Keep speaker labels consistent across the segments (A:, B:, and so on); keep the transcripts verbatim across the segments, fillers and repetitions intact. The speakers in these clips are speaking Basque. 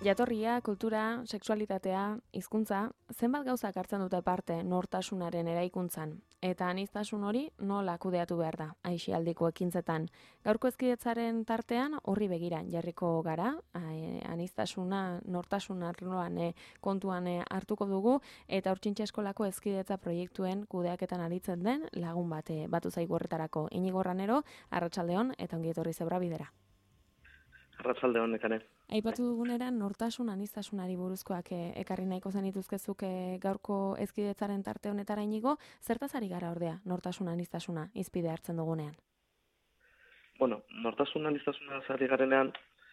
A: Jatorria, kultura, sexualitatea, hizkuntza, zenbat gauzak hartzen dute parte nortasunaren eraikuntzan, eta aniztasun hori nola kudeatu behar da, aisialdiko ekintzetan. Gaurko hezkidetzaren tartean horri begira jarriko gara, aniztasuna, nortasun arloan e, kontuan e, hartuko dugu, eta Urtsintxe Eskolako hezkidetza proiektuen kudeaketan aritzen den lagun bat e, batu zaigu horretarako. Inigo Ranero, arratsaldeon eta ongi etorri Zebra Bidera.
B: Arratsaldeon nekane.
A: Aipatu duguneran nortasun aniztasunari buruzkoak e, ekarri nahiko zenituzkezuk e, gaurko hezkidetzaren tarte honetara Inigo, zertaz ari gara ordea nortasun aniztasuna hizpide hartzen dugunean?
B: Bueno, nortasun aniztasuna ari garenean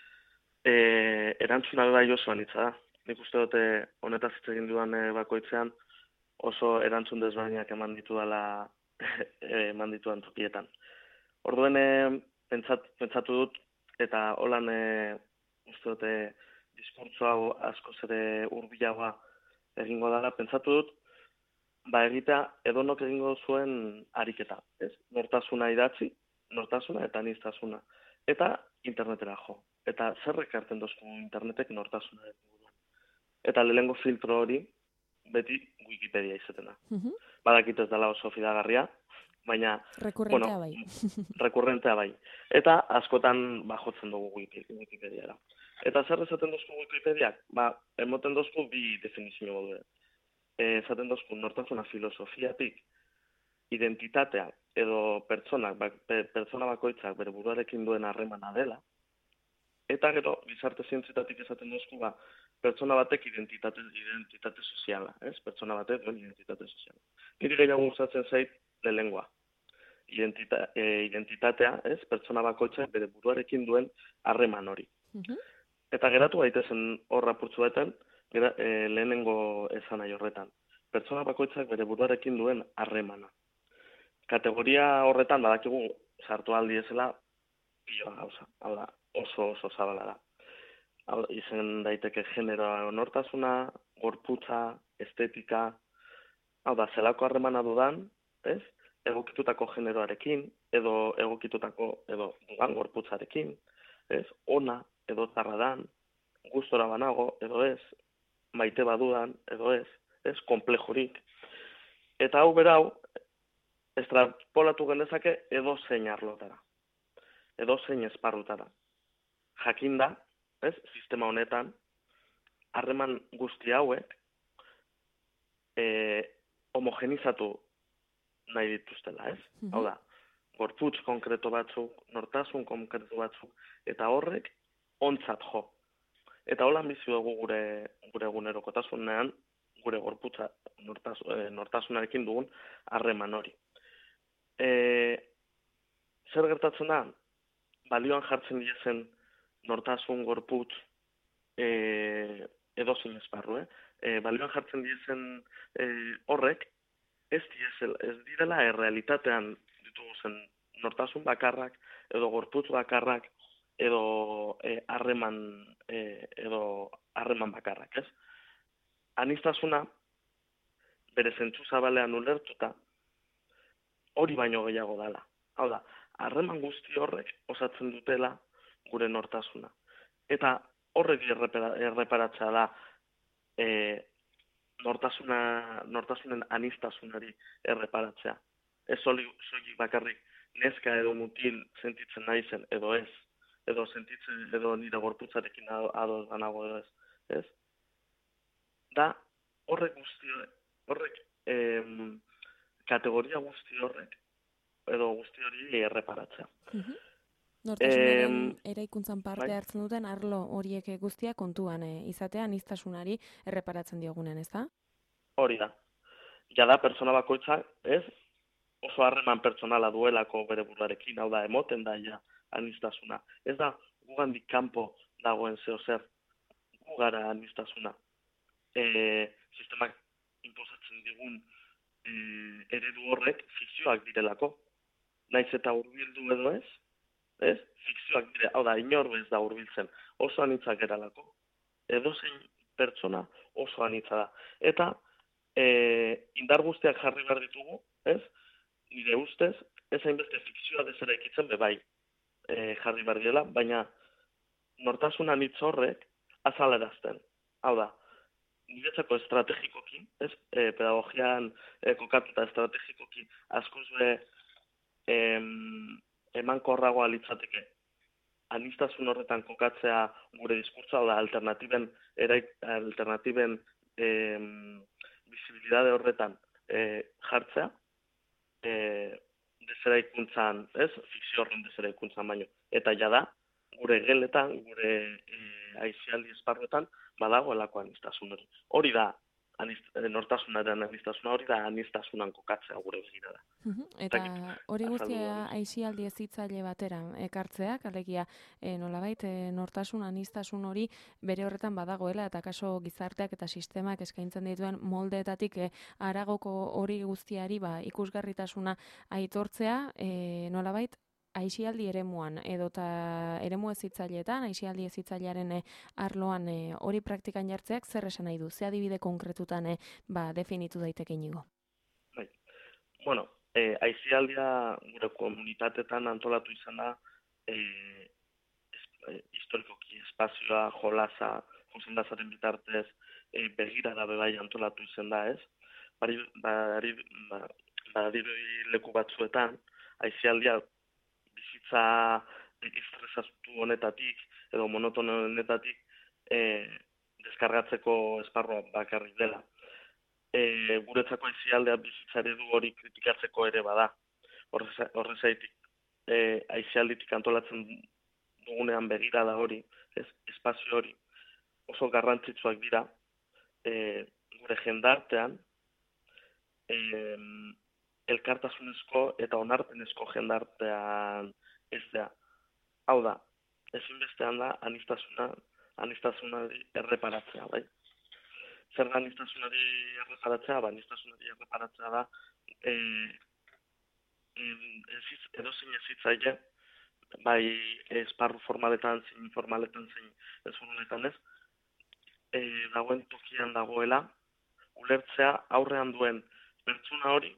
B: e, erantzuna bai oso anitza da. Nik uste dute honetaz hitz egin duan e, bakoitzean oso erantzun desberdinak eman ditu dela eman dituan tokietan. Orduen e, pentsat, pentsatu dut eta holan e, uste dute diskurtso hau askoz ere hurbilagoa egingo dela, pentsatu dut ba egitea edonok egingo zuen ariketa, ez? Nortasuna idatzi, nortasuna eta aniztasuna. Eta internetera jo. Eta zer ekartzen dozku internetek nortasuna inguruan. Eta lehengo filtro hori beti Wikipedia izetena.
A: Uh-huh.
B: Badakit ez dela oso fidagarria, baina
A: rekurrentea
B: bueno,
A: bai.
B: rekurrentea bai. Eta askotan ba jotzen dugu Wikipediara. Eta zer esaten dozku Wikipediak? Ba, emoten dozku bi definizio modu. Eh, esaten dozku nortasuna filosofiatik identitatea edo pertsonak, ba, pertsona bakoitzak bere buruarekin duen harremana dela, eta gero gizarte zientzietatik esaten dozku ba, pertsona batek identitate, identitate soziala, ez? Pertsona batek duen identitate soziala. Niri gehiago gustatzen zait lehengoa. Identita, e, identitatea, ez? Pertsona bakoitzak bere buruarekin duen harreman hori.
A: Uh-huh.
B: Eta geratu gaitezen hor apurtzuetan, gera, e, lehenengo esan nahi horretan. Pertsona bakoitzak bere buruarekin duen harremana. Kategoria horretan badakigu sartu aldi ezela pila gauza. Hau da, oso oso zabala da. Hau, izen daiteke generoa nortasuna, gorputza, estetika, hau da, zelako harremana dudan, ez? Egokitutako generoarekin, edo egokitutako, edo dudan gorputzarekin, ez? Ona, edo tarradan, gustora banago, edo ez, maite badudan, edo ez, ez, komplejorik. Eta hau berau, estrapolatu genezake edo zein arlotara, edo zein esparrutara. Jakinda, ez, sistema honetan, harreman guzti hauek e, homogenizatu nahi dituztela, ez? Mm-hmm. Hau da, gorputz konkreto batzuk, nortasun konkreto batzuk, eta horrek ontzat jo. Eta holan bizi dugu gure gure egunerokotasunean, gure gorputza nortas, e, nortasunarekin dugun harreman hori. E, zer gertatzen da? Balioan jartzen diezen nortasun gorputz e, edozein esparru, eh? E, balioan jartzen diezen e, horrek ez, diesel, ez direla errealitatean dituguzen nortasun bakarrak, edo gorputz bakarrak, edo harreman e, edo harreman bakarrak, ez? Aniztasuna bere zentzu zabalean ulertuta hori baino gehiago dela. Hau da, harreman guzti horrek osatzen dutela gure nortasuna. Eta horrek erreparatzea da e, nortasuna, nortasunen anistasunari erreparatzea. Ez soilik bakarrik neska edo mutil sentitzen naizen edo ez, edo sentitzen edo nire gorputzarekin ados ganago edo ez, ez? Da horrek guzti horrek em, kategoria guzti horrek edo guzti hori erreparatzea.
A: Uh-huh. Nortasunaren eh, eraikuntzan parte bai? Hartzen duten arlo horiek guztia kontuan eh, izatea aniztasunari erreparatzen diogunen, ez da?
B: Hori da. Ja da pertsona bakoitzak, ez? Oso harreman pertsonala duelako bere buruarekin, hau da, emoten da ja aniztasuna. Ez da gugandik kanpo dagoen zeo zer, gu gara aniztasuna. E, sistemak inposatzen digun e, eredu horrek fikzioak direlako. Naiz eta hurbildu edo ez, ez? Fikzioak dire, hau da, inor bez da hurbiltzen, oso anitzak eralako. Edozein pertsona oso anitza da. Eta e, indar guztiak jarri behar ditugu, ez? Nire ustez, ez hainbeste fikzioa dezera ikitzen, be bai, e, jarri behar dela, baina nortasun anitz horrek azalerazten. Hau da, niretzako estrategikoki, ez, e, pedagogian e, kokatuta estrategikoki askoz be em, emankorragoa litzateke aniztasun horretan kokatzea gure diskurtsoa, hau da, alternatiben, eraik, alternatiben em, visibilidade horretan e, jartzea, e, deseraikuntzan, ez, fikzio horren deseraikuntzan baino. Eta jada, gure geletan, gure e, aizialdi esparruetan, badagoelako aniztasun hori. Hori da, anizt, nortasunaren aniztasuna, hori da aniztasunan kokatzea gure begirada.
A: Eta hori guztia aisialdi hezitzaile batera ekartzeak, alegia e, nolabait e, nortasun aniztasun hori bere horretan badagoela eta kaso gizarteak eta sistemak eskaintzen dituen moldeetatik e, haragoko hori guztiari ba, ikusgarritasuna aitortzea, e, nolabait aisialdi eremuan edota eremu hezitzaileetan, aisialdi hezitzailearen e, arloan e, hori praktikan jartzeak zer esan nahi du? Ze adibide konkretutan e, ba, definitu daiteke Inigo?
B: Bai. Bueno, E, aizialdia gure komunitatetan antolatu izan da e, es, e, historikoki espazioa, jolasa, josendazaren bitartez e, begirada bebai antolatu izan da, ez? Bari, bari, bari leku batzuetan, aizialdia bizitza estresatu honetatik edo monotono honetatik e, deskargatzeko esparroa bakarrik dela. E, guretzako aizialdea bizitzare du hori kritikatzeko ere bada. Horrezaitik, e, aizialditik antolatzen dugunean begirada hori, ez, espazio hori, oso garrantzitsuak dira, e, gure jendartean, e, elkartasunezko eta onarpenezko jendartean ez da. Hau da, ezinbestean da aniztasuna, aniztasunari erreparatzea, bai? Zer da aniztasunari erreparatzea? Ba, aniztasunari erreparatzea da e, e, edozein ezitzaile, bai esparru formaletan, zein informaletan, zein ez formaletan ez, e, dagoen tokian dagoela, ulertzea aurrean duen pertsona hori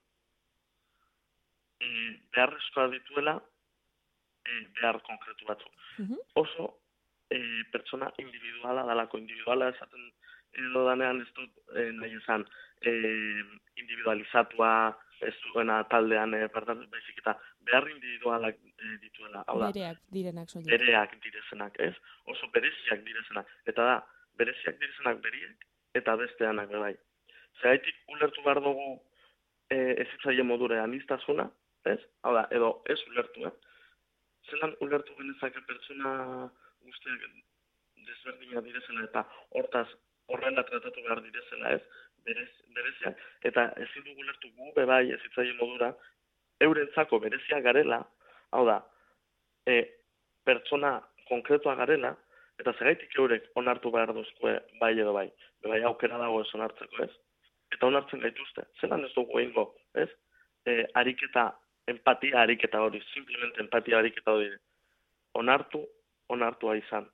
B: e, beharrezkoa dituela e, behar konkretu batzuk. Mm-hmm. Oso e, pertsona individuala dalako, individuala esaten edo danean ez dut eh, nahi izan eh, individualizatua ez duena taldean eh, bertan, baizik eta behar individualak eh, dituela. Hau da,
A: bereak direnak soilik.
B: Bereak direzenak, ez? Oso bereziak direzenak. Eta da, bereziak direzenak beriek eta besteanak bai. Zeraitik ulertu behar dugu eh, ezitzaile modure aniztasuna, ez? Hau da, edo ez ulertu, eh? Zelan ulertu genezake pertsona guztiak desberdina direzena eta hortaz horrela tratatu behar direzela, ez, berez, bereziak, eta ezin dugu lertu gu, bebai, ezitzaile modura, eurentzako bereziak garela, hau da, e, pertsona konkretua garela, eta zegaitik eurek onartu behar duzkue bai edo bai, bebai aukera dago ez onartzeko, ez, eta onartzen gaituzte, zelan ez dugu egingo, ez, e, ariketa, empatia ariketa hori, simplemente empatia ariketa hori, onartu, onartua izan.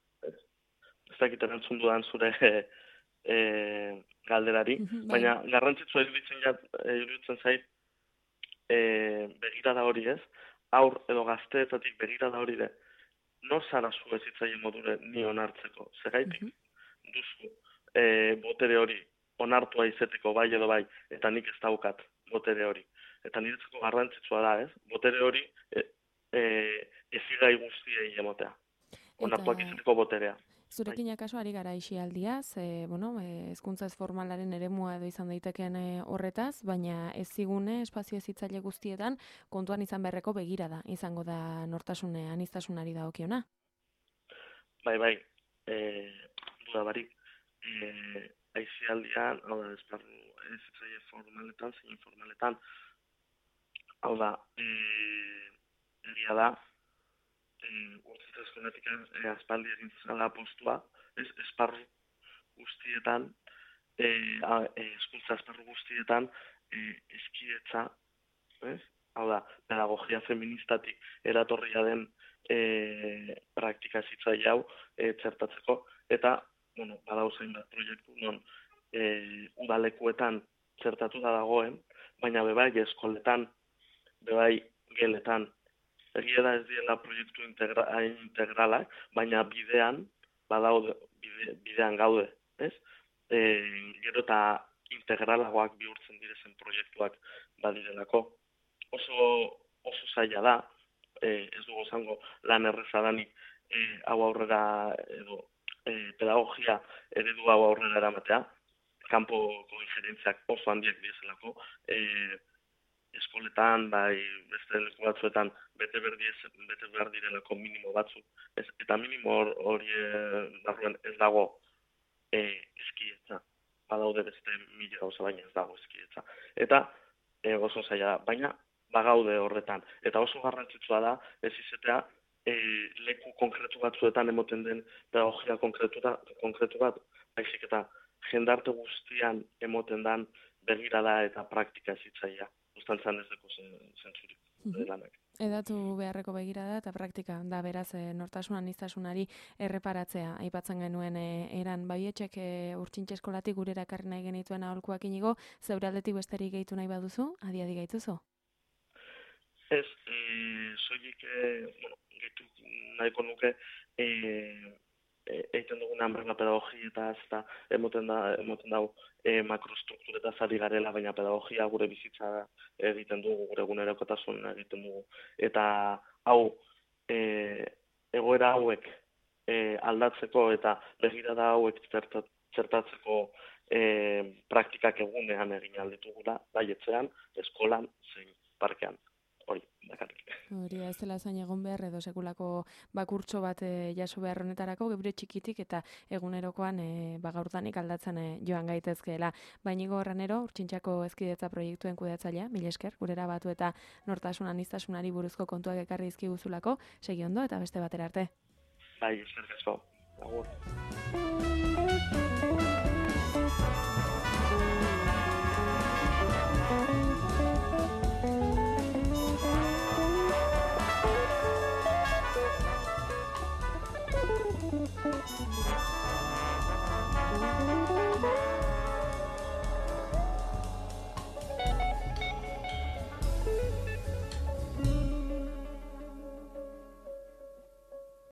B: Ez dakit erantzun dudan zure e, e, galderari, mm-hmm, baina garrantzitsua iruditzen, iruditzen zait e, begirada hori ez, aur edo gazteetatik begirada hori de, no zara zu ezitzaile modure ni onartzeko, zegaitik mm-hmm. duzu e, botere hori onartua izeteko bai edo bai, eta nik ez daukat botere hori. Eta niretzako garrantzitsua da ez, botere hori e, e, ezigai guztiei emotea, onartuak eta... izeteko boterea.
A: Zurekin akaso ari gara aisialdiaz, e, bueno, e, hezkuntza ez formalaren eremua edo izan daiteken e, horretaz, baina ez zigune espazio hezitzaile guztietan kontuan izan beharreko begirada izango da nortasune aniztasunari dagokiona.
B: Bai, bai, e, duda barik, e, aisialdian, hau da, esparru hezitzaile formaletan, zein informaletan, hau da, e, egia da, urtezkonetik e, aspaldi egin zela postua, ez, esparru guztietan, e, a, e, eskuntza esparru guztietan, e, eskidetza, ez? Hau da, pedagogia feministatik eratorria den e, praktika zitzaile hau e, txertatzeko, eta, bueno, badau zein bat proiektu, non, e, udalekuetan txertatu da dagoen, baina bebai eskoletan, bebai geletan, egia da ez diela proiektu integra, integralak, baina bidean, badaude, bide, bidean gaude, ez? E, gero eta integralagoak bihurtzen direzen proiektuak badirelako. Oso, oso zaila da, e, ez dugu zango lan erreza danik e, hau aurrera edo e, pedagogia eredu hau aurrera eramatea, kanpoko injerentziak oso handiak dizelako, e, eskoletan, bai beste leku batzuetan bete behar, bete behar direlako minimo batzuk, ez, eta minimo hori barruan ez dago e, eskietza. Badaude beste mila gauza, baina ez dago eskietza. Eta e, oso zaila da, baina bagaude horretan. Eta oso garrantzitsua da, ez izatea, e, leku konkretu batzuetan emoten den pedagogia konkretu, da, konkretu bat, baizik eta jendarte guztian emoten den begirada eta praktika zitzaia. Gustantzan ez deko zentzurik mm-hmm. lanak.
A: Edatu beharreko begirada eta praktika da beraz e, nortasun aniztasunari erreparatzea. Aipatzen genuen e, eran baietxek e, urtsintxe eskolatik gurera ekarri nahi genituen aholkuak inigo, zeure aldetik besterik gehitu nahi baduzu, adi-adi gaituzu?
B: Ez, e, soilik e, bueno, gehitu nahiko nuke e, e, egiten dugun hanberna pedagogia eta ez da emoten da, emoten dau e, makrostrukturetaz ari garela, baina pedagogia gure bizitza egiten dugu, gure egunerokotasun egiten dugu. Eta hau, e, egoera hauek e, aldatzeko eta begirada hauek txertatzeko e, praktikak egunean egin alditugula, bai etxean, eskolan, zein parkean. Hori, bakarrik.
A: Hori, ez dela zain egon behar edo sekulako bakurtso bat e, jaso behar honetarako, gebre txikitik eta egunerokoan e, bagaurtanik aldatzen e, joan gaitezkeela. Bainigo Horranero, Urtsintxako Hezkidetza proiektuen kudeatzailea, mila esker, gurera batu eta nortasun aniztasunari buruzko kontuak ekarri dizkiguzulako, segi ondo eta beste batera arte.
B: Bai, eskerrik asko. Agur.